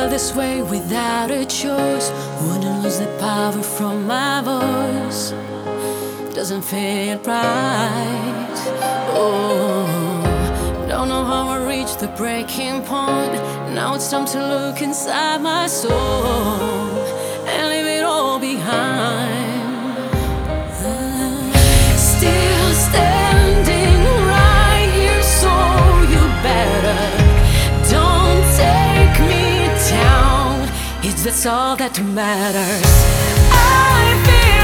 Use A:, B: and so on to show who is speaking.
A: this way without a choice. Wouldn't lose the power from my voice. Doesn't feel right. Oh, don't know how I reached the breaking point. Now it's time to look inside my soul and leave it all behind. Still standing right here, so you better don't take me down. That's all that matters. I feel